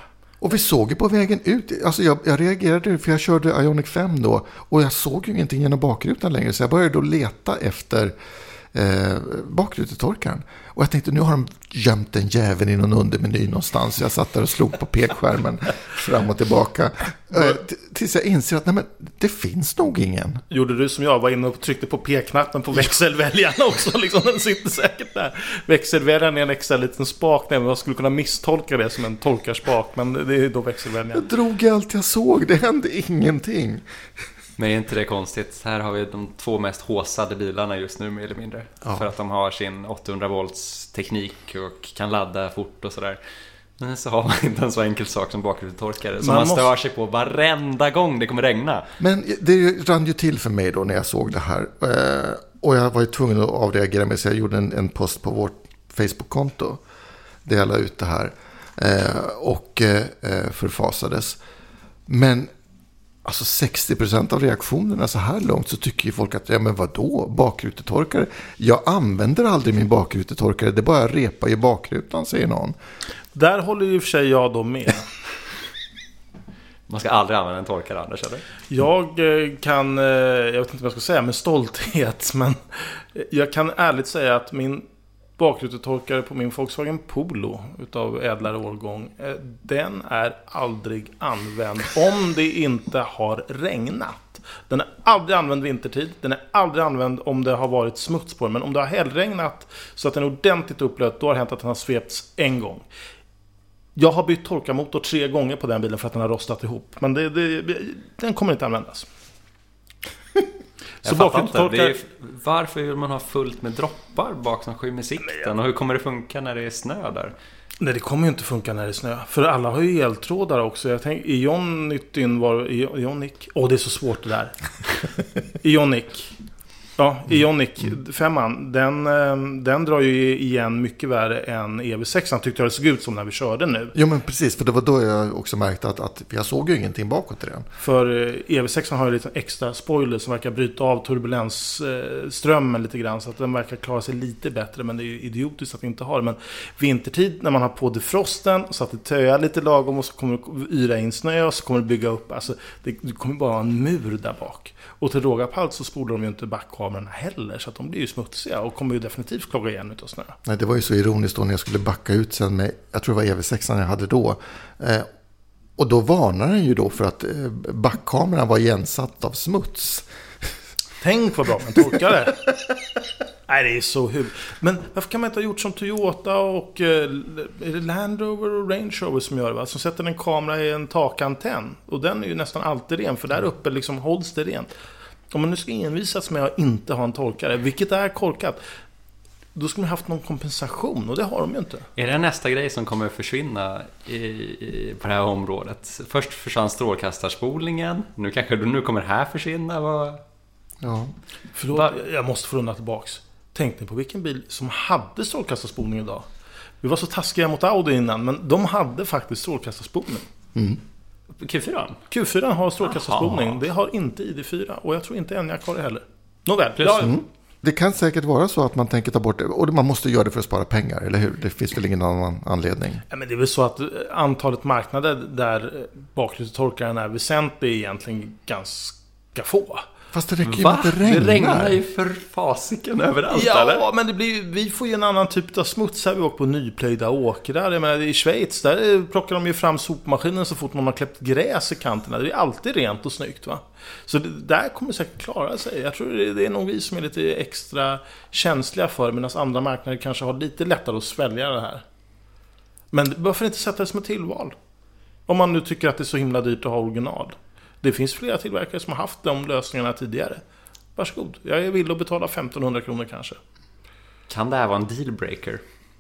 Och vi såg ju på vägen ut, alltså jag reagerade för jag körde Ioniq 5 då och jag såg ju ingenting genom bakrutan längre så jag började då leta efter bakrutetorkaren. Och jag tänkte nu har de gömt en jävel i någon undermeny någonstans. Jag satt där och slog på pekskärmen fram och tillbaka. Tills jag inser att nej, men det finns nog ingen. Gjorde du som jag var inne och tryckte på p-knappen på växelväljaren också? Liksom, den sitter säkert där. Växelväljaren är en extra liten spak. Nej, jag skulle kunna misstolka det som en tolkarspak. Men det är då växelväljaren. Jag drog allt jag såg. Det hände ingenting. Men är inte det konstigt? Här har vi de 2 mest håsade bilarna just nu mer eller mindre. Ja. För att de har sin 800 volts teknik och kan ladda fort och sådär. Men så har man inte en så enkel sak som bakrutetorkare som man stör sig på varenda gång det kommer regna. Men det rann ju till för mig då när jag såg det här. Och jag var ju tvungen att avreagera mig så jag gjorde en post på vårt Facebook-konto. Där jag la ut det här. Och förfasades. Men alltså 60% av reaktionerna så här långt så tycker ju folk att, ja men vadå, bakrutetorkare? Jag använder aldrig min bakrutetorkare, det är bara repa i bakrutan, säger någon. Där håller ju för sig jag då med. Man ska aldrig använda en torkare annars, eller? Jag kan, jag vet inte vad jag ska säga med stolthet, men jag kan ärligt säga att min bakrutetorkare på min Volkswagen Polo utav ädlare årgång, den är aldrig använd om det inte har regnat. Den är aldrig använd vintertid, den är aldrig använd om det har varit smuts på den. Men om det har hällregnat så att den är ordentligt upplöst, då har det hänt att den har svepts en gång. Jag har bytt torkarmotor 3 gånger på den bilen för att den har rostat ihop. Men den kommer inte användas. Så varför vill man ha fullt med droppar bak som skymmer sikten? Och hur kommer det funka när det är snö där? Nej, det kommer ju inte funka när det är snö. För alla har ju eltrådar också. Jag tänker, Ioniq det är så svårt det där. Ioniq. Ja, Ioniq 5, den drar ju igen mycket värre än EV6. Tyckte jag det såg ut som när vi körde nu. Ja, men precis, för det var då jag också märkte att jag såg ju ingenting bakåt i den. För EV6 har ju lite extra spoiler som verkar bryta av turbulensströmmen lite grann, så att den verkar klara sig lite bättre, men det är ju idiotiskt att inte ha det. Men vintertid när man har på defrosten så att det töjar lite lagom och så kommer det yra in snö och så kommer det bygga upp, alltså det kommer bara vara en mur där bak. Och till råga på allt så spolar de ju inte backkamerorna heller, så att de blir ju smutsiga och kommer ju definitivt klogga igen utav snö. Nej, det var ju så ironiskt då när jag skulle backa ut sen med, jag tror det var EV6 jag hade då. Och då varnade den ju då för att backkameran var igensatt av smuts. Tänk vad bra man torkar det. Nej, det är så hur. Men varför kan man inte ha gjort som Toyota och Land Rover och Range Rover som gör det, va? Som sätter en kamera i en takantenn. Och den är ju nästan alltid ren, för där uppe liksom hålls det rent. Om man nu ska envisas med att inte ha en torkare, vilket är korkat, då skulle man haft någon kompensation, och det har de ju inte. Är det nästa grej som kommer försvinna på det här området? Först försvann strålkastarspolningen, nu kommer det här försvinna. Ja. Förlåt, jag måste få runda tillbaks. Tänk ni på vilken bil som hade strålkastarspolning idag? Vi var så taskiga mot Audi innan, men de hade faktiskt strålkastarspolning. Mm. Q4 har strålkastarspolning. Aha. Det har inte ID4, och jag tror inte Enyaq har det heller. Nåväl. Det kan säkert vara så att man tänker ta bort det, och man måste göra det för att spara pengar, eller hur? Det finns väl ingen annan anledning. Ja, men det är väl så att antalet marknader där bakrutetorkaren är väsentligt egentligen ganska få. Fast det räcker ju att det regnar. Det regnar ju för fasiken överallt, ja, eller? Ja, men vi får ju en annan typ av smuts här. Vi åker på nyplöjda åkrar. Jag menar, i Schweiz, där plockar de ju fram sopmaskinen så fort man har kläppt gräs i kanterna. Det är alltid rent och snyggt, va? Så det där kommer säkert klara sig. Jag tror det är nog vi som är lite extra känsliga för, medan andra marknader kanske har lite lättare att svälja det här. Men varför inte sätta det som ett tillval? Om man nu tycker att det är så himla dyrt att ha original. Det finns flera tillverkare som har haft de lösningarna tidigare. Varsågod, jag är villig att betala 1500 kronor kanske. Kan det här vara en dealbreaker?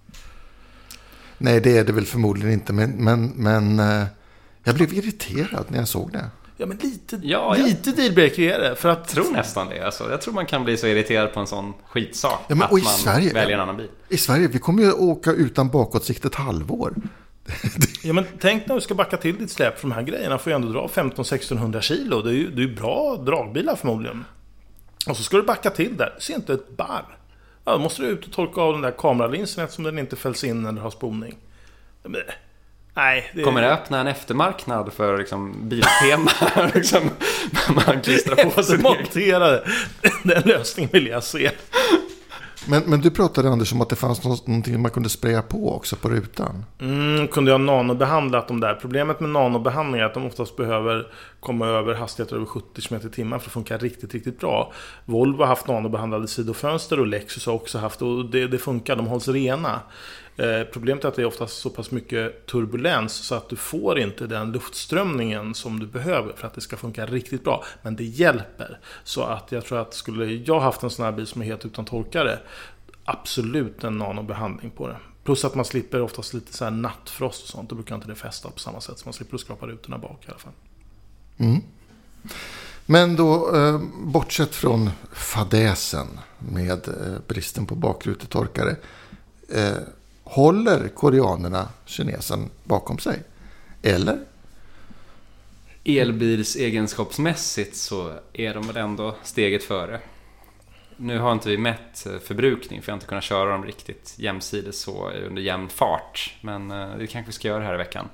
Nej, det är det väl förmodligen inte. Men jag blev irriterad när jag såg det. Ja, men lite dealbreaker är det. För att... Jag tror nästan det. Alltså, jag tror man kan bli så irriterad på en sån skitsak. Ja, men, att och i man Sverige, väljer en annan bil. I Sverige, vi kommer ju att åka utan bakåtsikt ett halvår. Ja, men tänk när du ska backa till ditt släp, för de här grejerna får ju ändå dra 1500-1600 kilo. Det är ju bra dragbilar förmodligen. Och så ska du backa till där. Se inte ett barr. Ja, då måste du ut och torka av den där kameralinsen eftersom den inte fälls in eller har spolning. Men Nej, Kommer det öppna en eftermarknad för liksom, biltema? Liksom, man klistrar på sig monterade. Den lösningen vill jag se. Men du pratade, Anders, om att det fanns någonting man kunde spraya på också på rutan. Kunde jag nanobehandlat de där. Problemet med nanobehandling är att de oftast behöver komma över hastigheter över 70 km i timmen för att funka riktigt, riktigt bra. Volvo har haft nanobehandlade sidofönster och Lexus har också haft, och det funkar, de hålls rena. Problemet är att det är oftast så pass mycket turbulens så att du får inte den luftströmningen som du behöver för att det ska funka riktigt bra. Men det hjälper. Så att jag tror att skulle jag haft en sån här bil som är helt utan torkare, absolut en nanobehandling på det. Plus att man slipper oftast lite så här nattfrost och sånt. Då brukar inte det fästa på samma sätt. Så man slipper skrapa rutorna bak i alla fall. Men då, bortsett från fadäsen med bristen på bakrutetorkare, håller koreanerna kinesen bakom sig? Eller? Elbils egenskapsmässigt så är de väl ändå steget före. Nu har inte vi mätt förbrukning för jag har inte kunnat köra dem riktigt jämsides så under jämn fart. Men det kanske vi ska göra här i veckan.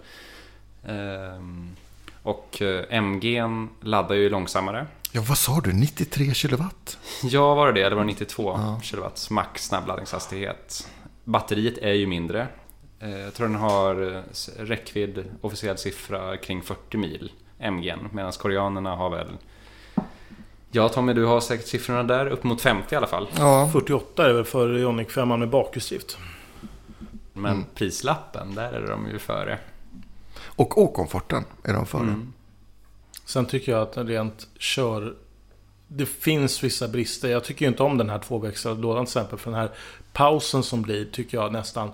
Och MG:n laddar ju långsammare. Ja, vad sa du? 93 kilowatt? Ja, var det var 92 kilowatt max snabbladdningshastighet. Batteriet är ju mindre. Jag tror den har räckvidd, officiell siffra kring 40 mil MG:n. Medan koreanerna har väl... Ja, Tommy, du har säkert siffrorna där. Upp mot 50 i alla fall. Ja. 48 är väl för Ioniq 5 med bakhjulsdrift. Men prislappen, där är de ju före. Och åkomforten är de före. Sen tycker jag att rent det finns vissa brister. Jag tycker ju inte om den här tvåväxlade lådan till exempel. För den här pausen som blir tycker jag nästan...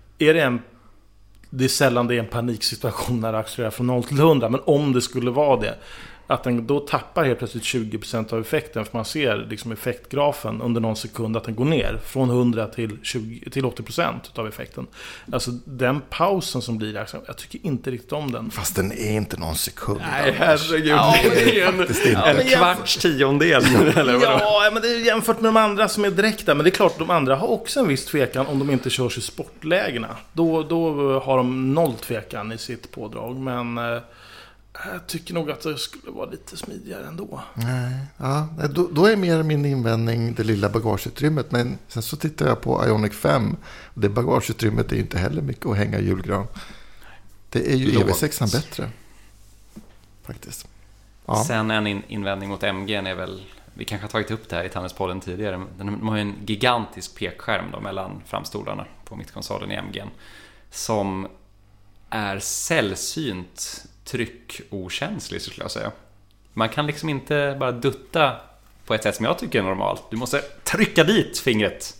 Det är sällan det är en paniksituation när det accelererar från 0 till 100. Men om det skulle vara det, att den då tappar helt plötsligt 20% av effekten. För man ser liksom effektgrafen under någon sekund att den går ner från 100 till 80% av effekten. Alltså den pausen som blir där, jag tycker inte riktigt om den. Fast den är inte någon sekund. Nej, herregud. Ja, det är en kvarts tiondel. Ja, men det är jämfört med de andra som är direkta. Men det är klart, de andra har också en viss tvekan om de inte körs i sportlägena. Då har de 0 tvekan i sitt pådrag. Men... jag tycker nog att det skulle vara lite smidigare ändå. Nej, ja, då är mer min invändning det lilla bagageutrymmet. Men sen så tittar jag på Ioniq 5. Och det bagageutrymmet är inte heller mycket att hänga julgran. Det är ju EV6 bättre. Faktiskt. Ja. Sen en invändning mot MG:n är väl... Vi kanske har tagit upp det här i Tannespodden tidigare. De har ju en gigantisk pekskärm då, mellan framstolarna på mittkonsolen i MG:n. Som är sällsynt tryckokänslig, skulle jag säga. Man kan liksom inte bara dutta på ett sätt som jag tycker är normalt. Du måste trycka dit fingret.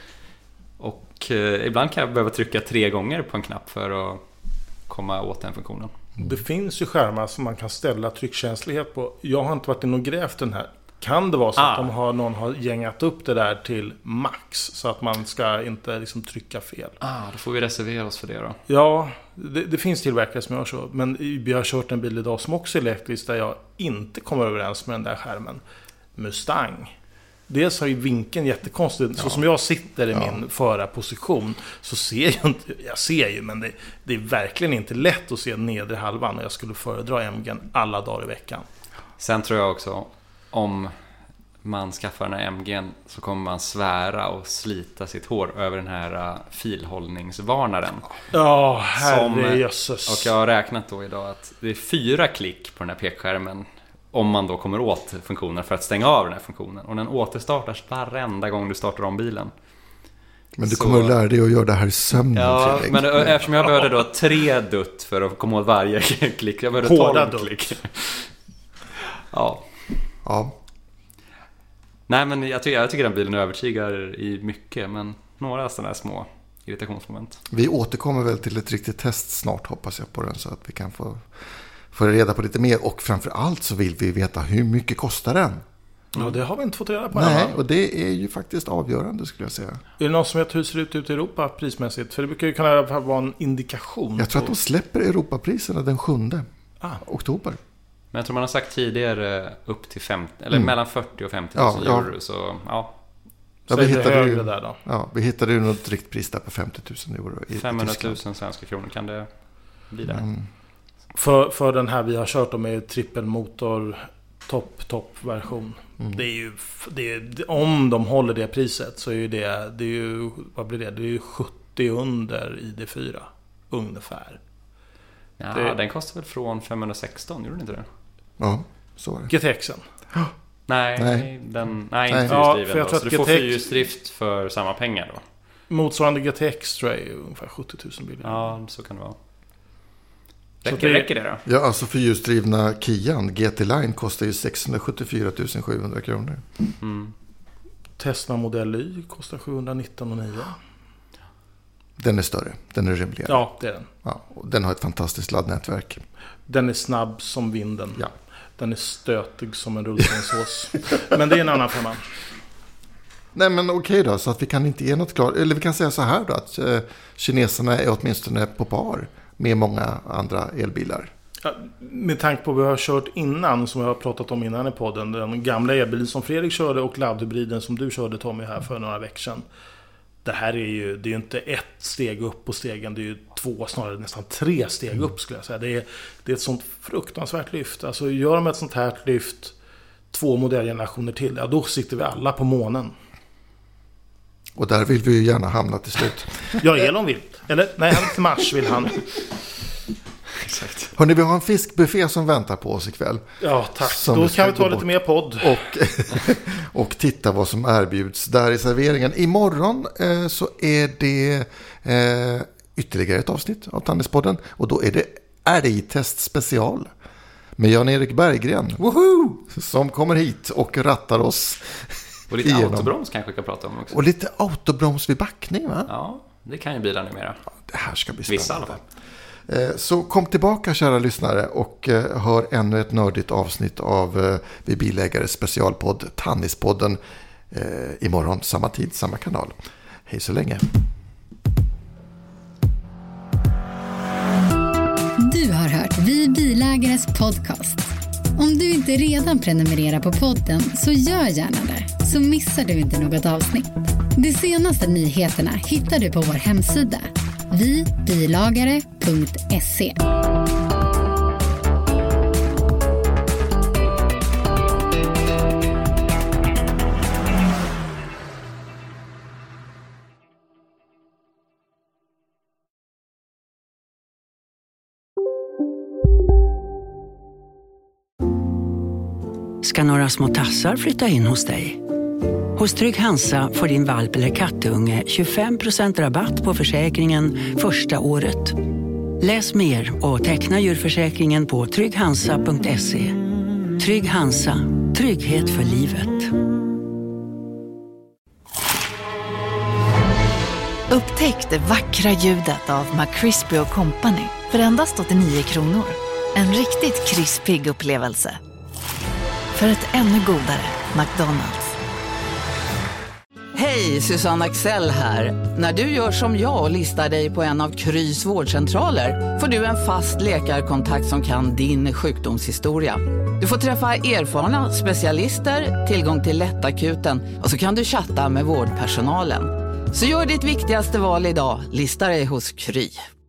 Och ibland kan jag behöva trycka 3 gånger på en knapp för att komma åt den funktionen. Det finns ju skärmar som man kan ställa tryckkänslighet på. Jag har inte varit inne och grävt den här. Kan det vara så att någon har gängat upp det där till max så att man ska inte liksom trycka fel? Då får vi reservera oss för det då. Ja, det finns tillverkare som gör så. Men vi har kört en bil idag som också är elektrisk där jag inte kommer överens med den där skärmen. Mustang. Dels har ju vinkeln jättekonstigt. Ja. Så som jag sitter i min förarposition så ser jag inte... Jag ser ju, men det är verkligen inte lätt att se nedre halvan. Och jag skulle föredra MG:n alla dagar i veckan. Sen tror jag också... Om man skaffar den här MG:n så kommer man svära och slita sitt hår över den här filhållningsvarnaren. Ja, herrejösses. Och jag har räknat då idag att det är 4 klick på den här pekskärmen om man då kommer åt funktionen för att stänga av den här funktionen. Och den återstartas varenda gång du startar om bilen. Men du kommer att lära dig att göra det här i sömnen. Ja, men eftersom jag behövde då 3 dutt för att komma åt varje klick. Jag behövde 12 klick. Ja. Nej, men jag tycker den bilen övertygar i mycket. Men några sådana här små irritationsmoment. Vi återkommer väl till ett riktigt test snart, hoppas jag på den. Så att vi kan få reda på lite mer. Och framförallt så vill vi veta hur mycket kostar den. Ja, det har vi inte fått reda på. Nej, och det är ju faktiskt avgörande, skulle jag säga. Är det någon som vet hur det ser ut i Europa prismässigt? För det brukar ju kunna vara en indikation. Jag tror att de släpper Europapriserna den 7 oktober. Men jag tror man har sagt tidigare upp till 50, eller mellan 40 och 50 000 euro. Så vi hittade ju något riktigt pris där på 50 000 euro. 500 000 svenska kronor kan det... bilar. För den här vi har kört med trippelmotor topp-version. Det är ju, om de håller det priset så är ju det är ju, vad blir det? Det är ju 70 under ID4 ungefär. Ja, den kostar väl från 516, gjorde den inte det? Ja, så var det. GTXen. Nej, inte fyrhjulsdriven. Ja, så du får fyrhjulsdrift för samma pengar då. Motsvarande GTX tror jag är ungefär 70 000 bilder. Ja, så kan det vara. Räcker det då? Ja, alltså fyrhjulsdrivna Kian GT Line kostar ju 674 700 kronor. Tesla Model Y kostar 719,9. Den är större, den är rymligare. Ja, det är den. Ja, och den har ett fantastiskt laddnätverk. Den är snabb som vinden. Ja. Den är stötig som en rullstensås. Men det är en annan femma. Nej, men okej då, så att vi kan inte ge något klart. Eller vi kan säga så här då, att kineserna är åtminstone på par med många andra elbilar. Ja, med tanke på vad vi har kört innan, som jag har pratat om innan i podden, den gamla elbilen som Fredrik körde och laddhybriden som du körde, Tommy, här för några veckor sedan. Det här är ju, det är ju inte ett steg upp på stegen, det är ju 2, snarare nästan 3 steg upp skulle jag säga. Det är ett sånt fruktansvärt lyft. Alltså gör de ett sånt här lyft 2 modellgenerationer till, ja, då sitter vi alla på månen. Och där vill vi ju gärna hamna till slut. Ja, Elon vill. Eller, nej, han till Mars vill han. Exakt. Hörrni, vi har en fiskbuffé som väntar på oss ikväll. Ja, tack. Då kan vi ta lite mer podd. Och titta vad som erbjuds där i serveringen. Imorgon så är det ytterligare ett avsnitt av Tannispodden. Och då är det älgtest special med Jan-Erik Berggren. Woho! Som kommer hit och rattar oss. Och lite autobroms kanske vi kan prata om också. Och lite autobroms vid backning, va? Ja, det kan ju bilar numera. Ja, det här ska bli spännande. Vissa i alla fall. Så kom tillbaka, kära lyssnare, och hör ännu ett nördigt avsnitt av Vi bilägares specialpodd Tannispodden imorgon, samma tid, samma kanal. Hej så länge. Du har hört Vi bilägares podcast. Om du inte redan prenumererar på podden så gör gärna det, så missar du inte något avsnitt. De senaste nyheterna hittar du på vår hemsida vibilagare.se. Ska några små tassar flytta in hos dig? Hos Trygg Hansa får din valp eller kattunge 25% rabatt på försäkringen första året. Läs mer och teckna djurförsäkringen på trygghansa.se. Trygg Hansa, trygghet för livet. Upptäck det vackra ljudet av McCrispy & Company för endast 89 kronor. En riktigt krispig upplevelse. För ett ännu godare McDonald's. Hej, Susanne Axel här. När du gör som jag och listar dig på en av Krys vårdcentraler får du en fast läkarkontakt som kan din sjukdomshistoria. Du får träffa erfarna specialister, tillgång till lättakuten och så kan du chatta med vårdpersonalen. Så gör ditt viktigaste val idag, listar dig hos Kry.